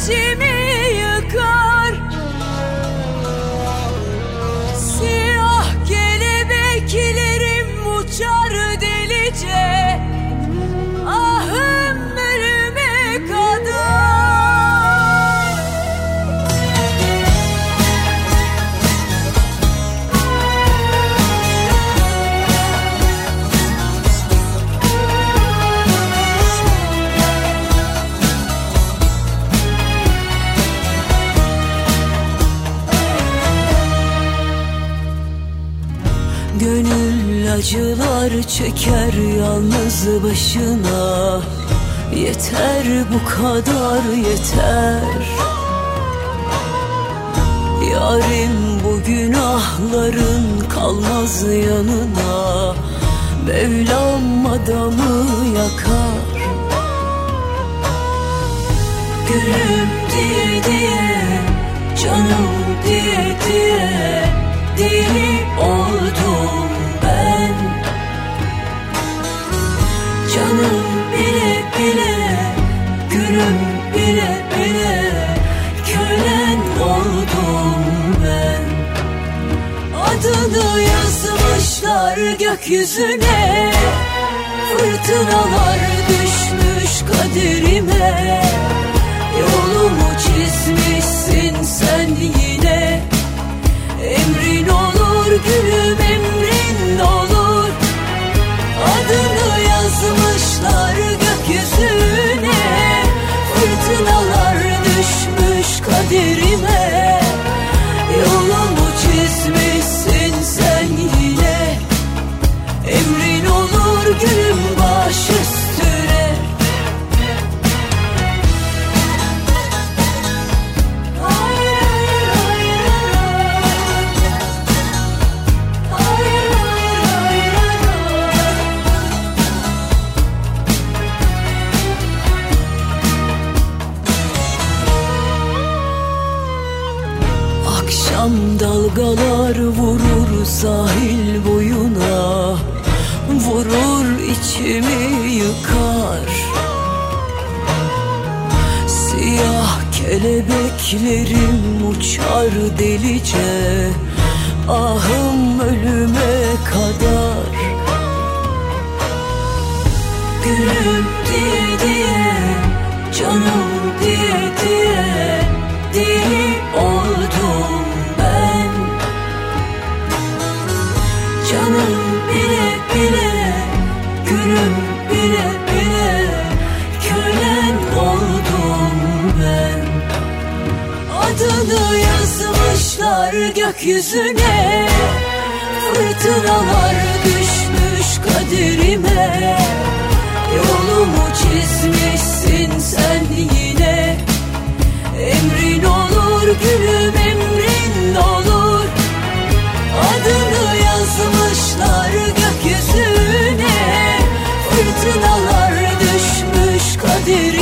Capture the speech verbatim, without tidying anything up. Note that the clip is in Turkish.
içimi yıkar. Siyah kelebeklerim uçar delice, ahım ölüme kadar. Gönül acılar çeker yalnız başına. Yeter bu kadar yeter. Yarim bu günahların kalmaz yanına. Mevlam adamı yakar. Gülüm diye diye, canım diye diye deli oldum ben. Canım bile bile, gülüm bile bile kölen oldum ben. Adını yazmışlar gökyüzüne, fırtınalar düşmüş kaderime. Yolumu çizmişsin sen yine, emrin olur gülüm, emrin olur. Adını yazmışlar gökyüzüne, fırtınalar düşmüş kaderime. Yolumu çizmişsin sen yine, emrin olur gülüm, baş üstüne. Akşam dalgalar vurur sahil boyuna, vurur içimi yıkar. Siyah kelebeklerim uçar delice, ahım ölüme kadar. Gülüm diye diye, canım diye diye deli oldum ben. Canım bile bile, gülüm bile bile kölen oldum ben. Adını yazmışlar gökyüzüne, fırtınalar düşmüş kaderime. Yolumu çizmişsin sen yine, emrin olur gülüm, emrin olur. Adını yazmışlar gökyüzüne, fırtınalar düşmüş kaderime.